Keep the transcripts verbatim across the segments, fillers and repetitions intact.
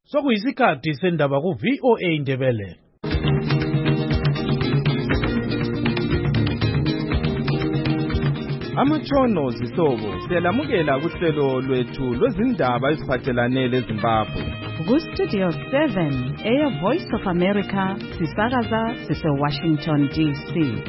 Sokuyisikhathi sendaba ku V O A Ndebele. Amatshono zihlobo siyalamukela kuhlelo lwethu lwezindaba eziphathelane leZimbabwe. Ku Studio seven, Air Voice of America, sisakaza sise Washington D C.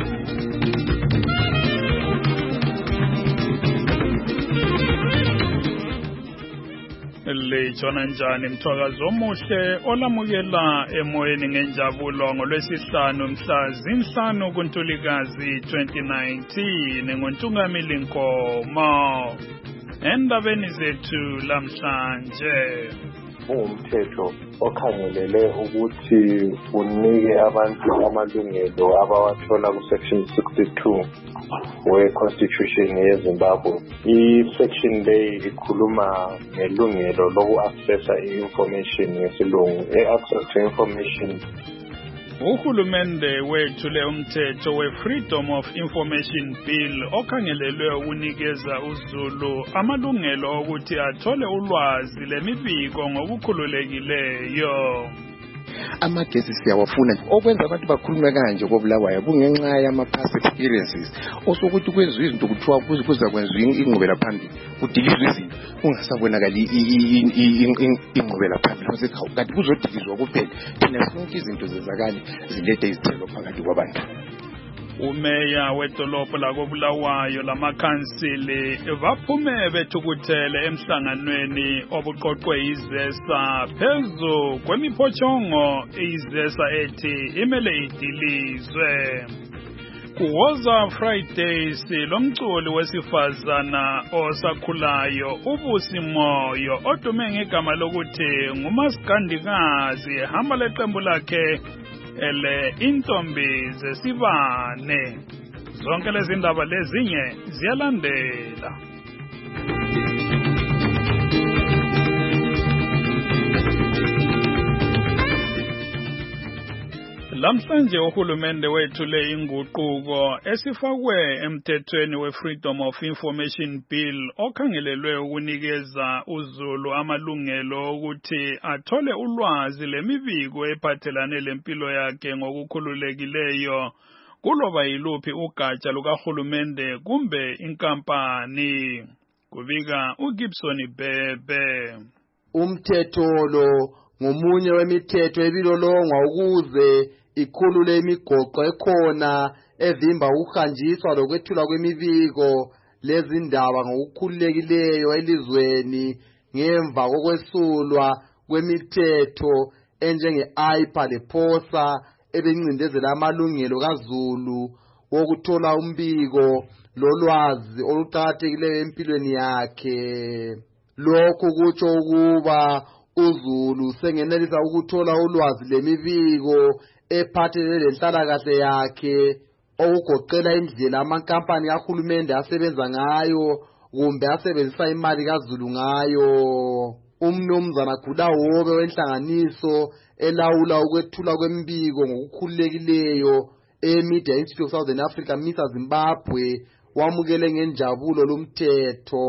Lejona njani mthwakazi omuhle olamukela emoyeni ngenjabulo ngolwesihlanu mhla zinhlanu kuNtulikazi twenty nineteen ngoNtungamili Nkomo. Endabeni zethu lamhlanje, umthetho okhangelele ukuthi unike abantu amalungelo abawathola ku section sixty-two we constitution yeZimbabwe. I-section le ikhuluma ngelungelo loku accessa i-information ngesilungu, access to information. Uhulumende wethule umthetho we-Freedom of Information Bill okhangelelwe ukunikeza uZulu amalungelo ukuthi athole ulwazi lemibiko ngokukhululekileyo. Amagesi siyawafuna okwenza abantu bakhulume kanje kobulawayo kungenxa yama past experiences osokuthi kwenziwa izinto kuthiwa kuza kwenziwa ingqubela phambili kudilizwe izinto kungasabonakali ingqubela phambili kanti kuzodilizwa kuphela thina sonke izinto zezakale zilethe izithelo phakathi kwabantu. Umeya wedolobho lakobulawayo lamakhansili baphume bethukuthele emhlanganweni obuqoqwe izesa phezu kwemiphothongo izesa ethi imele idilizwe. Kuwoza Fridays lomculi wesifazana osakhulayo uBusi Moyo odume ngegama lokuthi ngumasikandikazi hamba leqembu lakhe ele intombi zesibane. Zonke lezi ndaba lezinye ziyalandela. Lamhlanje uhulumende wethule inguquko esifakwe emthethweni we-Freedom of Information Bill okhangelelwe ukunikeza uZulu amalungelo ukuthi athole ulwazi lemibiko ephathelane lempilo yakhe ngokukhululekileyo kuloba yiluphi ugatsha lukahulumende kumbe inkampani. Kubika uGibson Bebe. Umthetho lo ngomunye wemithetho ebilolongwa ukuze ikhulule imigoqo ekhona evimba ukuhanjiswa lokwethula kwemibiko lezindaba ngokukhululekileyo elizweni ngemva kokwesulwa kwemithetho enjenge-I P A lePOSA ebencindezela amalungelo kaZulu wokuthola umbiko lolwazi oluqakathekileyo empilweni yakhe. Lokhu kutsho ukuba uZulu sengenelisa ukuthola ulwazi lemibiko ephathelene lenhlalakahle yakhe okugoqela indlela amankampani kahulumende asebenza ngayo kumbe asebenzisa imali kaZulu ngayo. Umnumzana Khulawobe wenhlanganiso elawula ukwethula kwemibiko ngokukhululekileyo eMedia Institute of Southern Africa MISA Zimbabwe wamukele ngenjabulo lomthetho.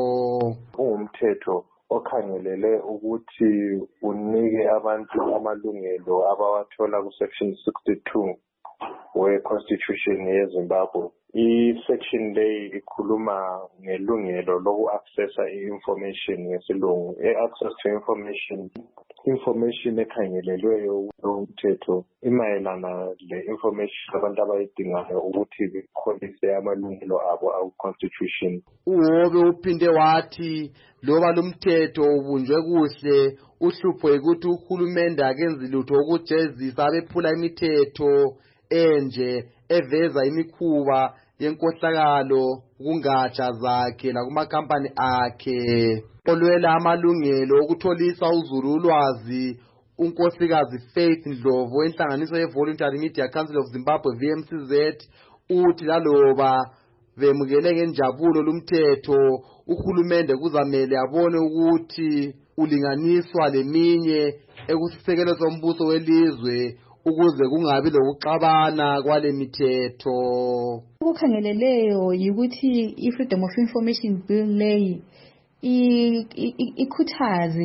Umthetho okhangelele ukuthi unike abantu amalungelo abawathola ku section sixty-two we constitution yeZimbabwe. I-section le ikhuluma ngelungelo loku accessa i-information ngesilungu, access to information. Information ekhangelelweyo umthetho imayelana le information abantu abayidingayo ukuthi bekholise amalungelo abo awu constitution. Uwobe uphinde wathi loba lumthetho ubunjwe kuhle uhlupho ukuthi uhulumende akenzi lutho ukujezisa abephula imithetho enje eveza imikhuba yenkohlakalo kungatsha zakhe nakumakhampani akhe. Olwela amalungelo okutholisa uZulu ulwazi unkosikazi Faith Ndlovu wenhlanganiso ye-Voluntary Media Council of Zimbabwe V M C Z uthi laloba bemukele ngenjabulo lumthetho uhulumende kuzamele abone ukuthi ulinganiswa leminye ekusisekelo sombuso welizwe ukuze kungabi lokuxabana kwale mithetho. Ukukhangeleleyo yikuthi i-Freedom of Information Bill leyi ikhuthaze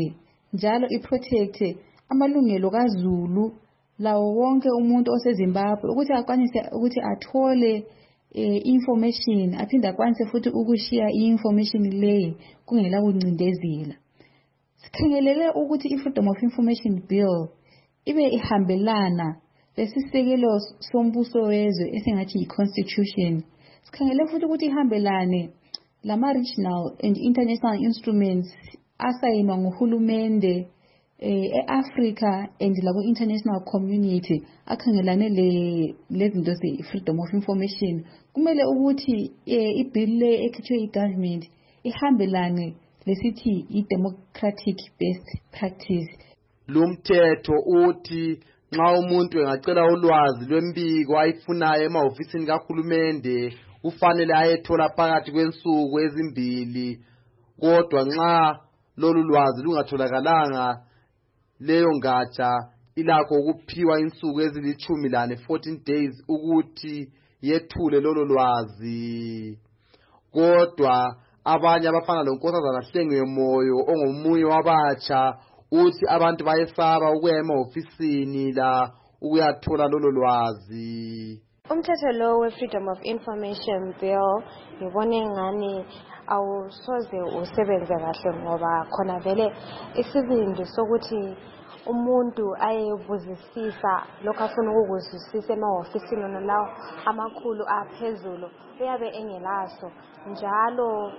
njalo iprotect amalungelo kaZulu lawo wonke umuntu oseZimbabwe ukuthi akwanise ukuthi athole eh, information aphinde akwanise futhi ukushare information leyi kungela kuncindezela. Sikhangelele ukuthi i-Freedom of Information Bill ibe ihambelana lesisekelo sombuso wezwe esingathi yi-constitution. Sikhangele futhi ukuthi ihambelane lama-regional and international instruments asayinwa nguhulumende eh, e-Africa and laku-international community akhangelane lezinto ze-freedom of information. Kumele ukuthi eh, i-bill le ekhitshwe i-government ihambelane lesithi i-democratic best practice. Lumthetho uthi nxa umuntu engacela ulwazi lwembiko ayifunayo emahofisini kahulumende ufanele ayethola phakathi kwensuku ezimbili, kodwa nxa lolu lwazi lungatholakalanga leyo ngatsha ilakho ukuphiwa insuku ezilithumi lane fourteen days ukuthi yethule lolu lwazi. Kodwa abanye abafana lonkosazana Hlengwe Moyo ongomunye wabatsha uthi abantu bayesaba ukuya emahofisini la ukuyathola lolo lwazi. Umthetho lo we-Freedom of Information Bill ngibone ngani awusoze usebenze kahle ngoba khona vele isibindi sokuthi umuntu ayebuzisisa lokho afuna ukuzwisisa emahofisini nalawo amakhulu aphezulu uyabe engelaso njalo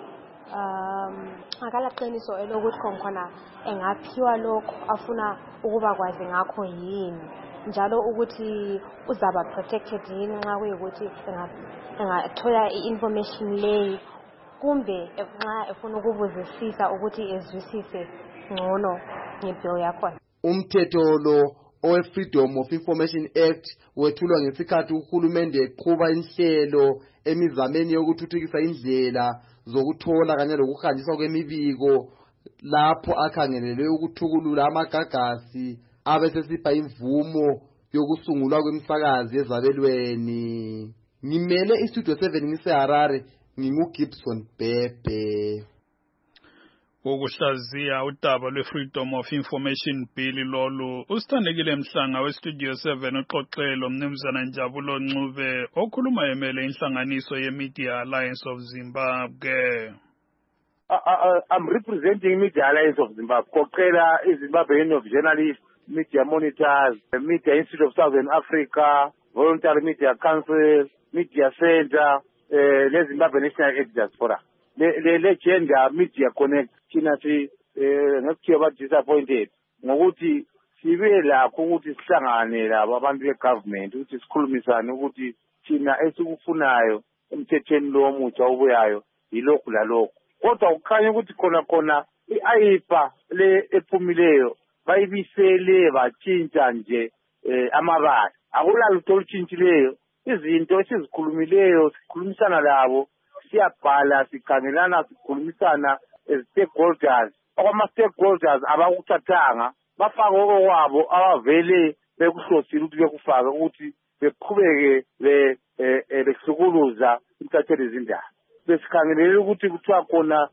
um akalaqiniso elokuthi khona engaphiwa lokho afuna ukuba kwazi ngakho yini njalo ukuthi uzaba protected yini nxa kuyikuthi engathola i-information leyi kumbe nxa efuna ukubuzisisa ukuthi ezwisise ngcono ngebill yakhona. Umthetho lo owe-Freedom of Information Act wethulwa ngesikhathi uhulumende eqhuba inhlelo emizameni yokuthuthukisa indlela zokuthola kanye lokuhanjiswa kwemibiko lapho akhangelelwe ukuthukulula amagagasi abesesipha imvumo yokusungulwa kwemsakazi ezabelweni. Ngimele istudio seven ngiseHarare nginguGibson Bebe. Ukuhlaziya udaba lwe-Freedom of Information Bill lolu usithandekile Mhlanga we-Studio seven uxoxelo mnumzana Njabulo Ncube okhuluma emele inhlanganiso ye-Media Alliance of Zimbabwe. Uh, uh, I'm representing Media Alliance of Zimbabwe. Koqela iZimbabwe Union of Journalists, Media Monitors, the Media Institute of Southern Africa, Voluntary Media Council, Media Center, uh, le Zimbabwe National Editors Forum. Le le gender Media Connect thina si ngakuthiwa ba disappointed ngokuthi sibe lakho ukuthi sihlangane labo abantu begovernment ukuthi sikhulumisane ukuthi thina esikufunayo emthethweni lo omutsha obuyayo yilokhu lalokho. Kodwa ukhanya ukuthi khona khona i-ayipa le ephumileyo bayibisele batshintsha nje amabala. Akulalutho olutshintshileyo, izinto esizikhulumileyo sikhulumisana labo siyabhala sikhangelana sikhulumisana as stakeholders. Okwama-stakeholders abakuthathanga bafake okwabo abavele bekuhlosile ukuthi bekufake ukuthi beqhubeke besukuluza intatheli zindaba. Besikhangelele ukuthi kuthiwa khona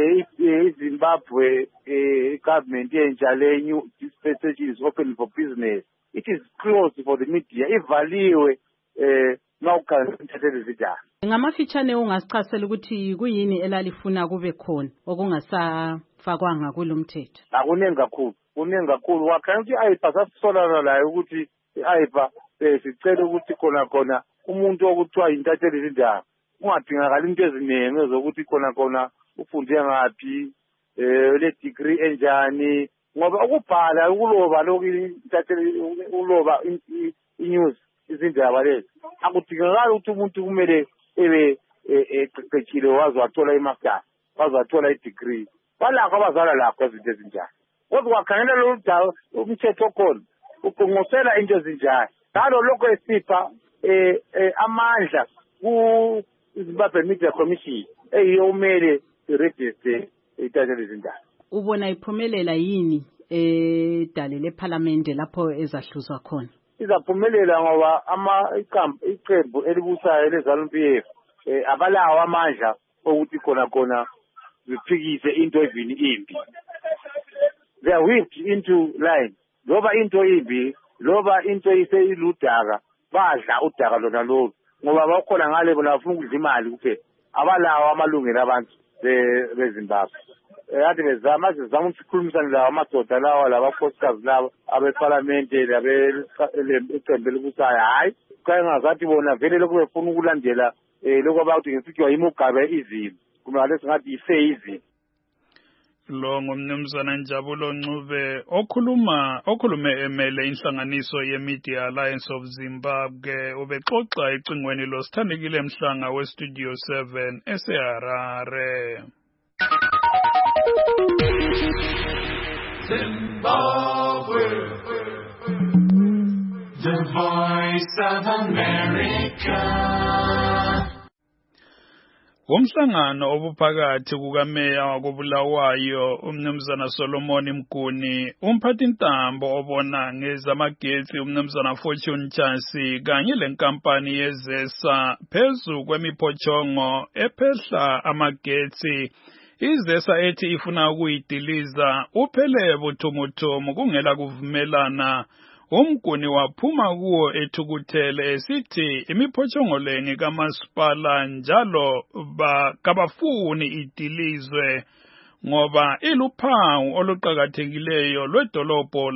iZimbabwe government yentsha le new dispensation is open for business. It is closed for the media. Ivaliwe nawukhangela intatheli zindaba. Ngamafitshane ungasichasela ukuthi kuyini elalifuna kube khona okungasafakwanga kulomthetho. Akuningi kakhulu, kuningi kakhulu. Wakhanya ukuthi i-ayipa sasisolana layo ukuthi i-ayipa sicela ukuthi khona khona umuntu okuthiwa intatheli zindaba ungadingakala into eziningi ezokuthi khona khona ufunde ngaphi le degree enjani ngoba ukubhala ukuloba lokhu intatheli uloba i-news izindaba lezi akudingakala ukuthi umuntu kumele ebe eqeqeshile wazi wathola i-master wazi wathola i-degree balakho abazala lakho izinto ezinjani. Kodwa wakhangela lo dawo umthetho khona uqongqosela into ezinjani njalo lokho esipha amandla ku Zimbabwe Media Commission eyomele iregister intatheli zindaba. Ubona iphumelela yini edale leParliament lapho ezahluzwa khona? Izaphumelela ngoba ama iqembu elibusayo leZANU-P F abalawo amandla ukuthi khona khona ziphikise into evini impi. they are whipped into line. Loba into ibi, loba into iseyiludaka, badla udaka lona lo. Ngoba bakhona ngale bona bafuna ukudla imali kuphela. Abalawo amalungelo abantu beZimbabwe. Ade bezama sizama ukukhulumisana lawo amadoda lawo labakhosikazi lawo abeparlamente labeqembu elibusayo hayi kaya ngazathi bona vele lokho befuna ukulandela lokho abathi ngesithiwa imugabe izimo kumele singathi iseyizi lo ngumnumzana Njabulo Ncube okhuluma okhulume emele inhlanganiso ye-Media Alliance of Zimbabwe ubexoxa ecingweni lo Sithandekile Mhlanga we Studio seven eseHarare. Zimbabwe, the voice of America. Umhlangano obuphakathi kukameya wakobulawayo umnumzana Solomon Mguni, umphathintambo obona ngezamagetsi umnumzana Fortune Chasi kanye lenkampani yeZESA phezu kwemiphochongo ephehla amagetsi. IZESA ethi ifuna ukuyidiliza uphele buthumuthumu kungela kuvumelana. Umguni waphuma kuwo ethukuthele esithi imiphochongoleni kamasipala njalo kabafuni idilizwe ngoba iluphawu oluqhakathekileyo lwedolobho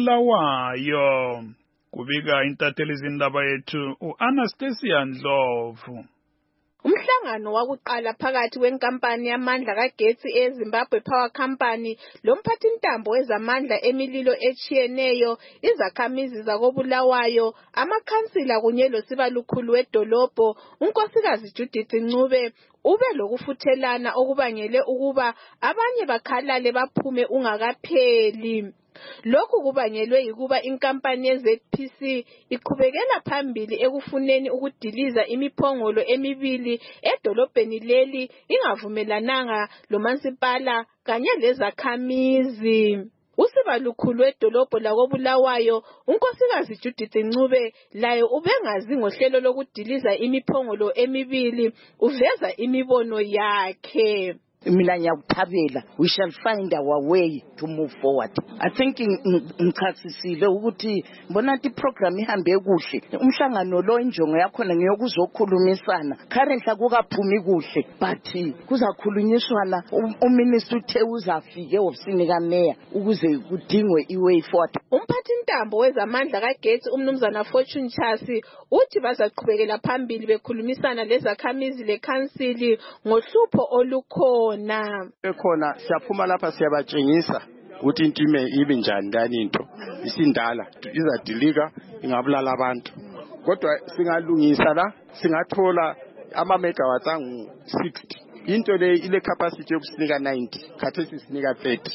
lakobulawayo. Kubika intatheli izindaba yethu uAnastasia Ndlovu. Umhlangano wakuqala phakathi kwenkampani yamandla kagetsi eZimbabwe Power Company lomphathintambo wezamandla emililo echiyeneyo, izakhamizi zakobulawayo, amakhansila kunye losibalukhulu wedolobho unkosikazi Judith Ncube ube lokufuthelana okubangele ukuba abanye bakhalale baphume ungakapheli. Lokhu kubangelwe yikuba inkampani ye-Z P C iqhubekela phambili ekufuneni ukudiliza imiphongolo emibili edolobheni leli ingavumelananga lomasipala kanye lezakhamizi. Usibalukhulu wedolobho lakobulawayo unkosikazi Judith Ncube laye ubengazi ngohlelo lokudiliza imiphongolo emibili uveza imibono yakhe. Mina ngiyakuthabela, we shall find our way to move forward. I think ngichasisile ukuthi bona ti program ihambe kuhle. Umhlangano lo injongo yakhona ngeyokuzokhulumisana. Currently akukaphumi kuhle, but kuzakhulunyiswana uminister uthe uzafike ofisini kameya ukuze kudingwe iway forward. Umphathintambo wezamandla kagetsi umnumzana Fortune Chasi uthi bazaqhubekela phambili bekhulumisana lezakhamizi lekhansili ngohlupho olukhona. Ekhona siyaphuma lapha siyabatshengisa ukuthi into ime ibe njani lani into isindala izadilika ingabulala abantu, kodwa singalungisa la singathola ama megawatts angu sixty. Into le ile capacity yokusinika ninety, khathesi sinika thirty.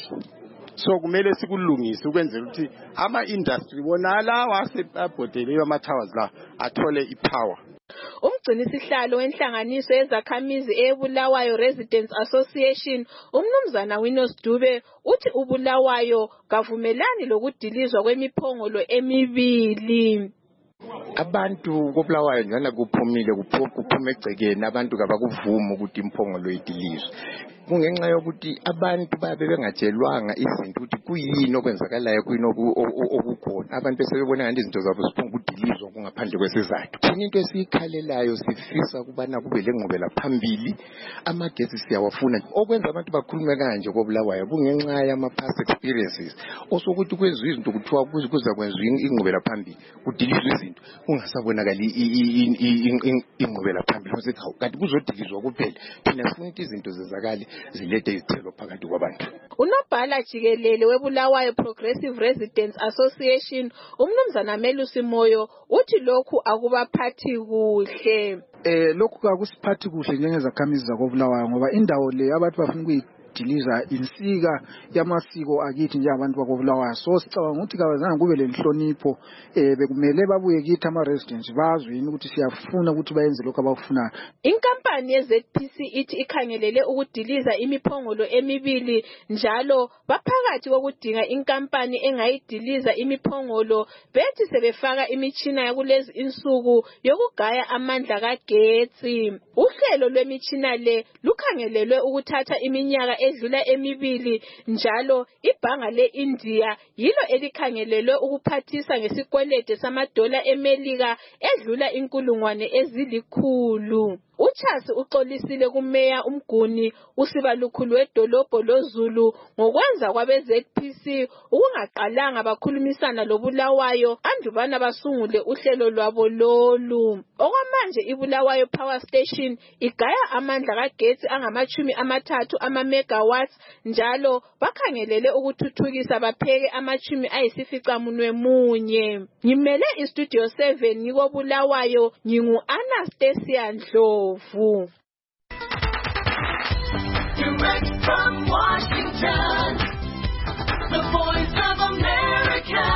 So kumele sikulungise ukwenzela ukuthi ama industry wona la wasebhodele ama towers la athole ipower. Umgcinisihlalo wenhlanganiso yezakhamizi eBulawayo Residents Association umnumzana Winos Dube uthi uBulawayo kavumelani lokudilizwa kwemiphongolo emibili. Abantu kobulawayo njana kuphumile kuphume egcekeni abantu kabakuvuma ukuthi imphongolo idilizwe. Kungenxa yokuthi abantu babe bengatshelwanga izinto ukuthi kuyini okwenzakalayo kuyini okukhona. Abantu besebebona ngani izinto zabo ziphunga ukudilizwa kungaphandle kwesizathu. Thina into esiyikhalelayo sifisa kubana kube lengqubela phambili, amagetsi siyawafuna. Okwenza abantu bakhulume kanje kobulawayo kungenxa yama past experiences. Osokuthi kwezwe izinto kuthiwa kuza kwenziwa ingqubela phambili kudilizwe izinto kungasabonakali ingqubela phambili kanti kuzodilizwa kuphela. Thina sifuna izinto zezakale zilethe izithelo phakathi kwabantu. Unobhala jikelele weBulawayo Progressive Residents Association umnumzana Melusi Moyo uthi lokhu akubaphathi kuhle. Eh lokhu akusiphathi kuhle njengezakhamizi zakobulawayo ngoba indawo le abantu bafuna ukuyidiliza insika yamasiko akithi njengabantu bakobulawayo. So sicabanga ukuthi kawazange kube lenhlonipho eh bekumele babuye kithi ama residents bazwe yini ukuthi siyafuna ukuthi bayenze lokho abakufunayo. Inkampani ye-Z P C ithi ikhangelele ukudiliza imiphongolo emibili njalo baphakathi kokudinga inkampani engayidiliza imiphongolo bethi sebefaka imitshina yakulezi insuku yokugaya amandla kagetsi. Uhlelo lwemitshina le lukhangelelwe ukuthatha iminyaka edlula emibili njalo ibhanga le-India yilo elikhangelelwe ukuphathisa ngesikwelede samadola eMelika edlula inkulungwane ezilikhulu. uCharles uxolisile kumeya uMguni usibalukhulu wedolobho loZulu ngokwenza kwabe-Z P C ukungaqalanga bakhulumisana loBulawayo andubana basungule uhlelo lwabo lolu. Okwamanje iBulawayo Power Station igaya amandla kagetsi angamachumi amathathu ama-megawatts njalo bakhangelele ukuthuthukisa bapheke amachumi ayisificamunwe munye. Ngimele iStudio seven ngikoBulawayo ngingu-Anastasia Ndlovu. Direct from Washington, the voice of America,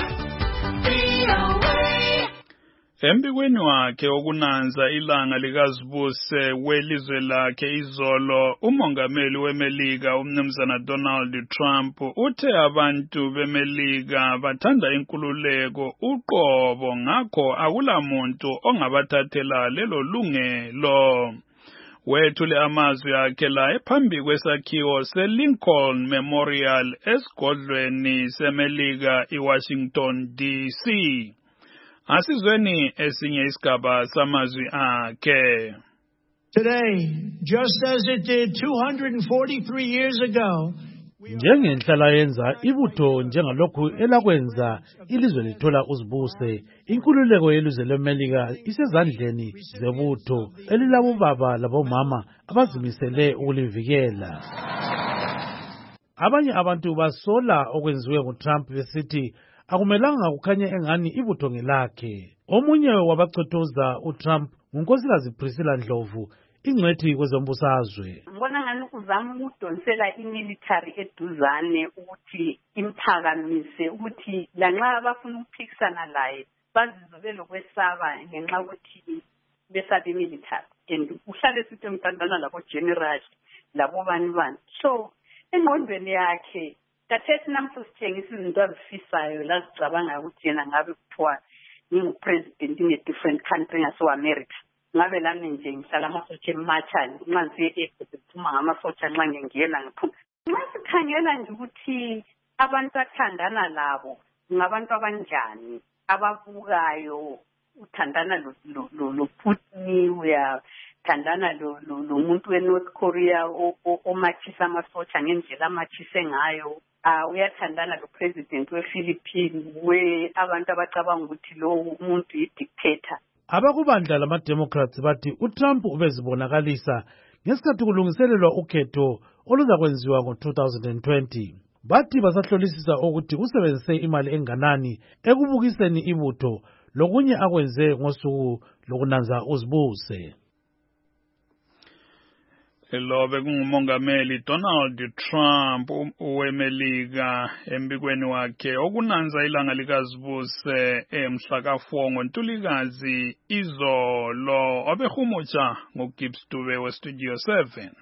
V O A. Embikweni wakhe okunanza ilanga likazibuse welizwe lakhe izolo, umongameli weMelika umnumzana Donald Trump uthe abantu beMelika bathanda inkululeko uqobo ngakho akulamuntu ongabathathela lelo lungelo. Wethule amazwi akhe la ephambi kwesakhiwo seLincoln Memorial esigodlweni seMelika eWashington D C. Asizweni esinye isigaba samazwi akhe. Today, just as it did two hundred forty-three years ago, njengenhlala yenza ibutho njengalokhu elakwenza ilizwe lithola uzibuse, inkululeko yelizwe leMelika isezandleni zebutho elilabobaba labomama abazimisele ukulivikela. Abanye abantu basola okwenziwe nguTrump besithi akumelanga kukhanye engani ibutho ngelakhe. Omunye wabachothoza uTrump ngunkosikazi Priscilla Ndlovu, ingcwethi kwezombusazwe. Ngibona ngani ukuzama ukudonsela imilitary eduzane ukuthi imphakamise ukuthi lanxa abafuna ukuphikisana laye bazizwe belokwesaba ngenxa ukuthi besabe imilitary and uhlale sithi emthandana labo general labo bani bani. So engqondweni yakhe kathethi namhla sithengisa izinto azifisayo la sicabanga ukuthi yena ngabe kuthiwa ngingu-president in a different country ngase-America. Ngabe lami nje ngihlala amasotsha emathani nxa ngiye e-airport ngiphuma ngamasotsha nxa ngingena ngiphuma. Nxa sikhangela nje ukuthi abantu athandana labo ngabantu abanjani ababukayo, uthandana lo-Putin, uyathandana lo-muntu we-North Korea omachisa amasotsha ngendlela amachise ngayo. Uh, uyathandana lo-president we-Philippines we abantu abacabanga ukuthi lo umuntu yi-dictator. Abakubandla lama-Democrats bathi uTrump ubezibonakalisa ngesikhathi kulungiselelwa ukhetho oluzakwenziwa ngo-two thousand twenty. Bathi basahlolisisa ukuthi usebenzise imali enganani ekubukiseni ibutho lokunye akwenze ngosuku lokunanza uzibuse. Lo bekungumongameli Donald Trump weMelika embikweni wakhe okunanza ilanga likazibuse emhla ka four ngoNtulikazi izolo. Obehumutsha ngoGibbs Dube weStudio seven.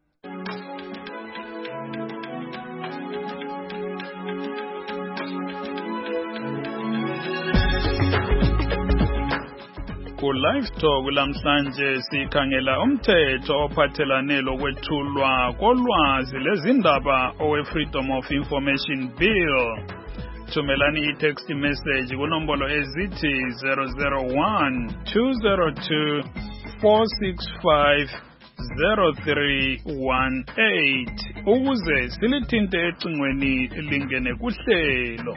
Ku live talk lamhlanje sikhangela umthetho ophathelane lokwethulwa kolwazi lezindaba owe Freedom of Information Bill. Thumelani i-text message kunombolo ezithi zero zero one two zero two four six five zero three one eight ukuze silithinte ecingweni lingene kuhlelo.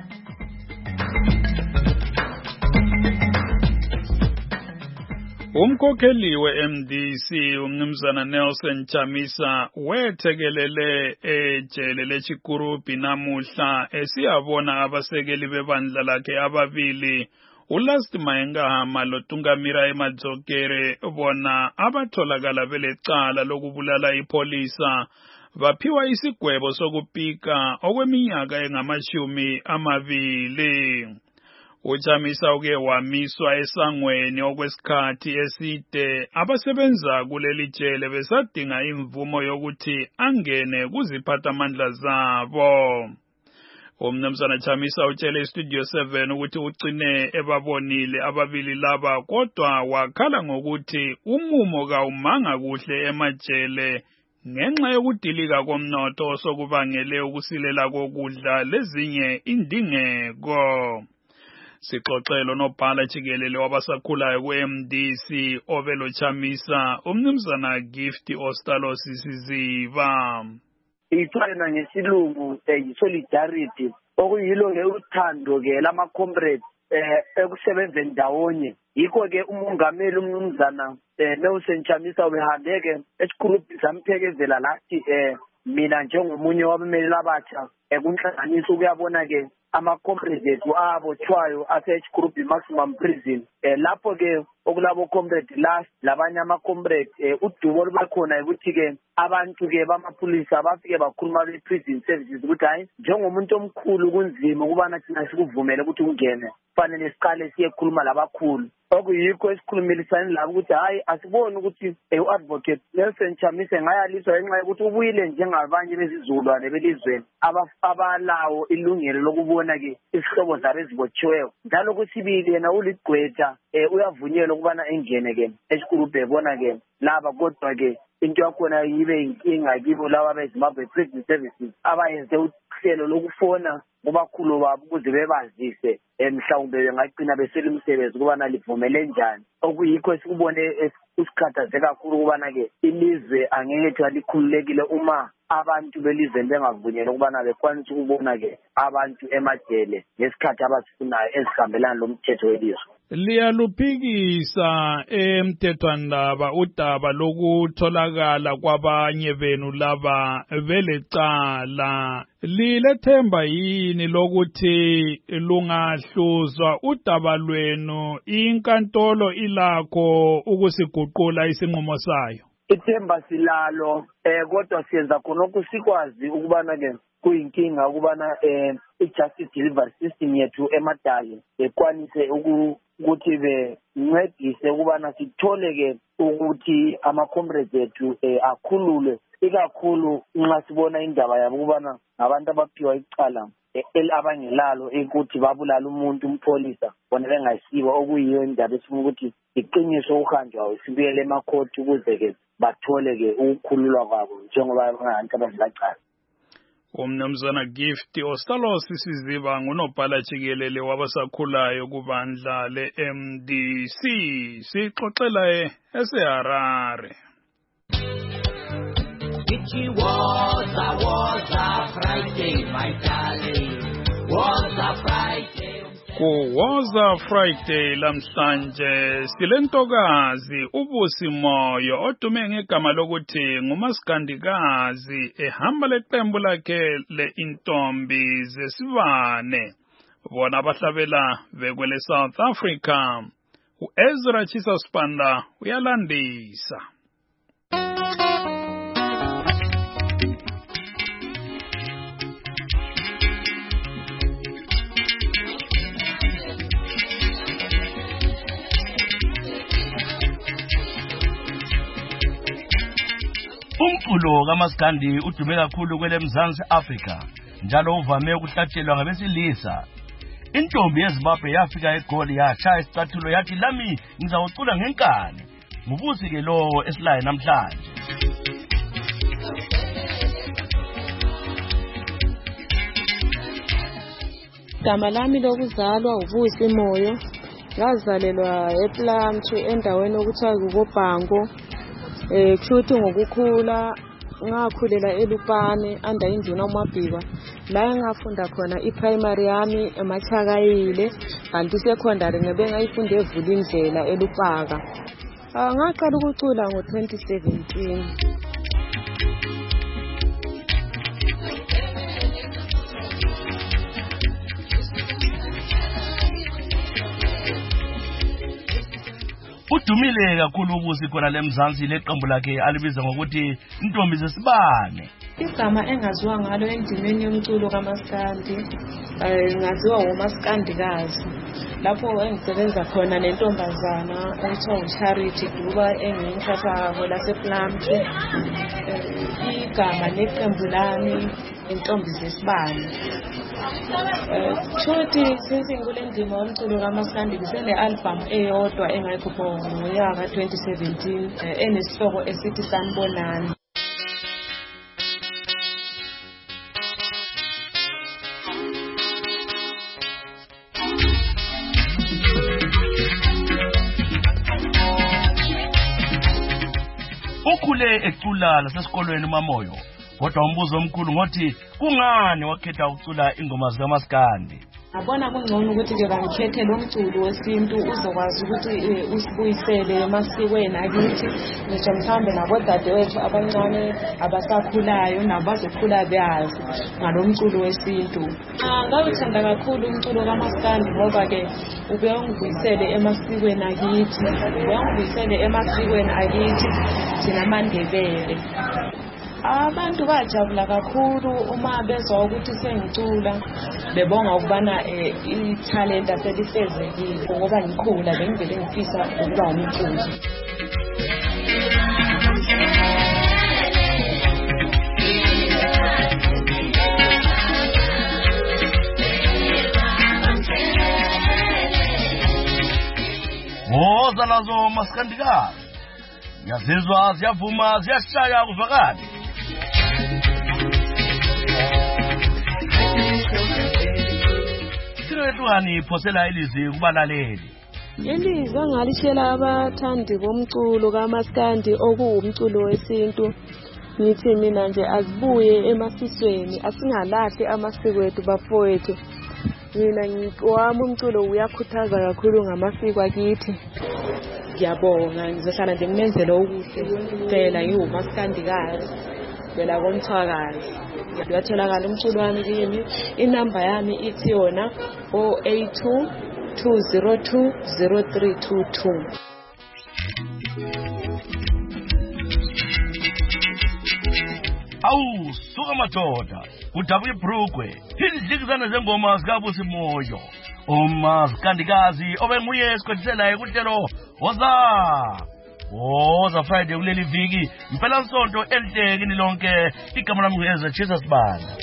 Umkhokheli we-M D C umnumzana Nelson Chamisa wethekelele ejele leChikurupi namuhla esiyabona abasekeli bebandla lakhe ababili uLast Mahengama loTungamira eMadzokere bona abatholakala belecala lokubulala ipolisa baphiwa isigwebo sokupika okweminyaka engamashumi amabili. Uchamisa uke wamiswa esangweni okwesikhathi eside abasebenza kuleli jele besadinga imvumo yokuthi angene kuziphathamandla zabo. Umnumzana Chamisa utshele iStudio seven ukuthi ucine ebabonile ababili laba kodwa wakhala ngokuthi umumo kawumanga kuhle emajele ngenxa yokudilika komnotho sokubangele ukusilela kokudla lezinye indingeko. Sixoxelo nobhala jikelele wabasakhulayo ku-M D C Ovelo Chamisa umnumzana Gift Ostalo Sisiziba. Ithwana ngesilungu yi-solidarity okuyilo ke uthando ke lama comrades eh ekusebenzeni ndawonye. Yikho ke umongameli umnumzana Nelson Chamisa ubehambe ke esigruphi samphekezela lathi eh mina njengomunye wabameli abatsha ekunhlanganiso kuyabona ke ama-comrades ethu abotshwayo ase-H group maximum prison eh lapho ke okulabo comrades last labanye ama-comrades eh udubo lubakhona ukuthi ke abantu ke bamapolisa bafike bakhuluma be-prison services ukuthi hayi njengomuntu omkhulu kunzima ukubana thina sikuvumele ukuthi ungene fanele siqale siyekhuluma labakhulu okuyikho esikhulumilisani labo ukuthi hayi asiboni ukuthi u-advocate Nelson Chamisa ngayaliswa ngenxa yokuthi ubuyile njengabanye bezizulwane belizweni abalawo ilungelo lokubona ke isihlobo zabo ezibotshiweyo njalo kusibili yena uligqwetha uyavunyelwa ukubana engene ke esikhuluphe ebona ke laba kodwa ke into yakhona yibe inkinga kibo laba beZimbabwe Prison Services abayenze uhlelo lokufona kubakhulu babo ukuze bebazise mhlawumbe bengagcina besela umsebenzi kubana livumele njani okuyikho sikubone usikhathaze kakhulu kubana ke ilizwe angeke likhululekile uma abantu belizweni bengavunyelwa ukubana bekwanise ukubona ke abantu emajele ngesikhathi abasifunayo ezihambelana lomthetho welizwe. Liyaluphikisa emthethwandaba udaba lokutholakala kwabanye benu laba belecala. Lilethemba yini lokuthi lungahluzwa udaba lwenu inkantolo ilakho ukusiguqula isinqumo sayo? Ithemba silalo eh kodwa siyenza khonokho sikwazi ukubana ke kuyinkinga ukubana eh i-justice delivery system yethu emadali ekwanise ukuthi bencedise ukubana sithole ke ukuthi ama-comrades ethu akhululwe ikakhulu nxa sibona indaba yabo ukubana abantu abaphiwa icala abangelalo ukuthi babulala umuntu umpholisa bona bengayisiwa okuyiyo indaba esifuna ukuthi iqiniso uhanjwayo sibuyele emakhoti ukuze ke bathole ke ukukhululwa kwabo njengoba bangabantu abazilacala. Umnumzana Gift Ostalo Sisiziba ngunobhala jikelele wabasakhulayo kubandla le-M D C sixoxela eseHarare. It was a was a Friday, my darling. Was a Friday. Kuwoza Friday lamhlanje silentokazi uBusimoyo odume ngegama lokuthi ngumasikandikazi ehamba leqembu lakhe leintombi zesibane bona abahlabela bekwele South Africa. uEzra Chisa Spanda uyalandisa. Umculo kaMaskandi udume kakhulu kwele Mzansi Africa njalo uvame ukuhlatshelwa ngabesilisa. Intombi yeZimbabwe yafika eGoli yashaya isicathulo yathi lami ngizawucula ngenkani. Ngubusi ke lo esilaye namhlanje. Igama lami lokuzalwa uBusimoyo. Ngazalelwa ePlumtree endaweni okuthiwa kuKobhango. Eh kushuthi ngokukhula ngakhulela eLupane anda induna uMabhika la ngafunda khona iPrimary yami eMachakayile kanti secondary ngebe ngayifunda eVulindlela eLupaka. Ah ngaqala ukucula ngo twenty seventeen. Udumile kakhulu ubusi khona leMzansi leqembu lakhe alibiza ngokuthi intombi zesibane. Igama engaziwa ngalo endimeni yomculo kaMaskandi ngaziwa uMaskandikazi. Lapho engisebenza khona nentombazana ekuthiwa uCharity Duba engiyinhlahla hola sePlumtree. Igama leqembu lami intombi zesibane. Chuthi since ngikule ndima yomculo kaMaskandi ngisene album eyodwa engayikhupha ngonyaka twenty seventeen enesihloko esithi Sanibonani. ukhule ecula lasesikolweni uMamoyo, kodwa umbuzo omkhulu ngothi kungani wakhetha ukucula ingoma zikaMaskandi. Abona kungcono ukuthi ke bangikhethe lo mculo wesintu uzokwazi ukuthi usibuyisele emasikweni akithi, ngisho mhlambe nabodadewethu abancane abasakhulayo nabazokhula beyazi ngalo mculo wesintu. Ngawuthanda kakhulu umculo kaMaskandi ngoba ke ubeyongibuyisele emasikweni akithi, ubeyongibuyisele emasikweni akithi sinamaNdebele. Abantu bajabula kakhulu uma bezwa ukuthi sengicula, bebonga ukubana i-talent aselifezekile ngoba ngikhula bengivele ngifisa ukuba umculi. Woza nazo Maskandikazi, yazizwa ziyavuma ziyashaya kuzwakala. Sirwethuani phosela ilizwi kubalaleli. Ilizwi angalishela abathandi bomculo kaMaskandi okuwumculo wesintu. Ngithi mina nje azibuye emasisweni, asingalahli amasiko ethu bafowethu. Mina ngiwami umculo uyakhuthaza kakhulu ngamasiko akithi. Ngiyabonga, ngizohlala nje ngimenzele okuhle. Phela ngiwuMaskandikazi, phela komthwakazi. Ngiyatholakala umculo wami kimi, inamba yami ithi yona zero eight two two zero two zero three two two. Awu suka madoda udabuye Brugwe indlikizana zengoma zikabusi Moyo uMaskandikazi obenguye esiqediselayo kuhlelo woza woza Friday kuleli viki impela nsonto elihlekini lonke. Igama lami nguEza Jesus Banda.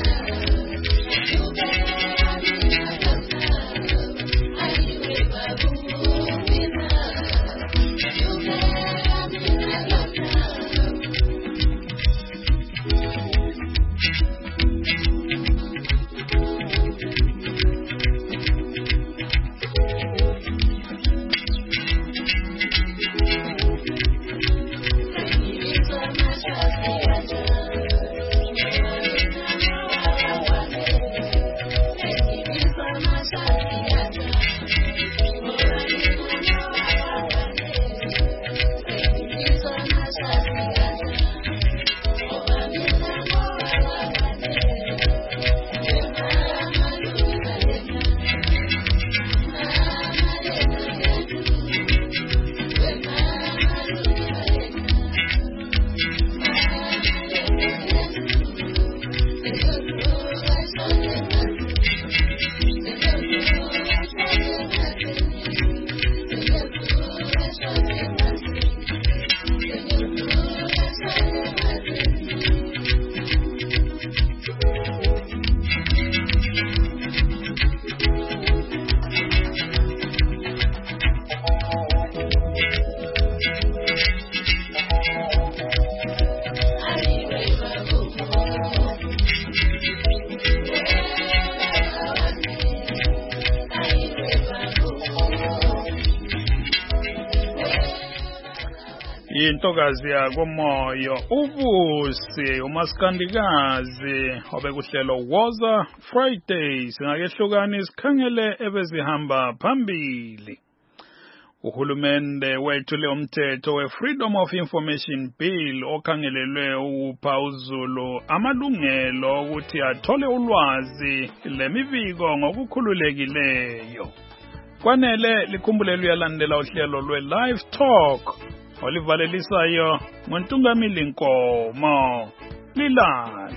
Intokazi yakomoyo ubusi uMaskandikazi obekuhlelo woza Friday singakehlukani isikhangele ebezihamba phambili. Uhulumende wethule umthetho we-Freedom of Information Bill okhangelelwe ukupha uZulu amalungelo ukuthi athole ulwazi lemibiko ngokukhululekileyo. Kwanele likhumbulelo yalandela uhlelo lwe-Live Talk olivalelisayo ngoNtungamili Nkomo. Lilale.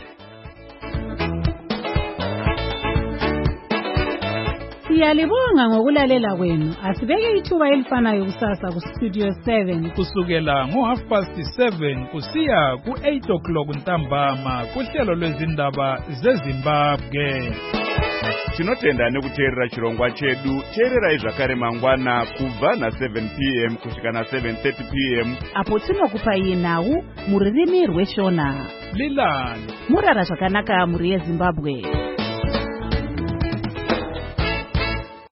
Siyalibonga ngokulalela kwenu. Asibeke ithuba elifanayo kusasa ku Studio seven kusukela ngo half past seven kusiya ku eight o'clock ntambama kuhlelo lwezindaba zeZimbabwe. Tinotenda nekuteerera chirongwa chedu. Teererai zvakare mangwana kubva na seven p m kusvika na seven thirty p m apo tinokupai nhau muririmi rweshona. Lilani. Murara zvakanaka muri yeZimbabwe.